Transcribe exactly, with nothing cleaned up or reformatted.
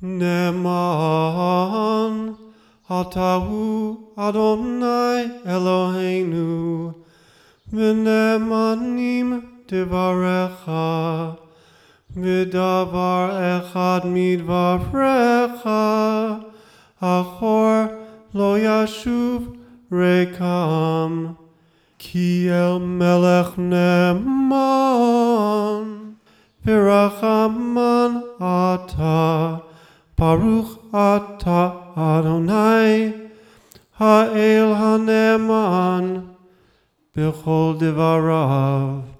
Neman, Atahu Adonai Eloheinu, V'nemanim Devarecha, V'davar echad midvarecha, Achor lo yashuv rekam, Ki el melech neman, V'rachaman ata, Baruch ata Adonai, Ha'el haneman, B'chol devarav.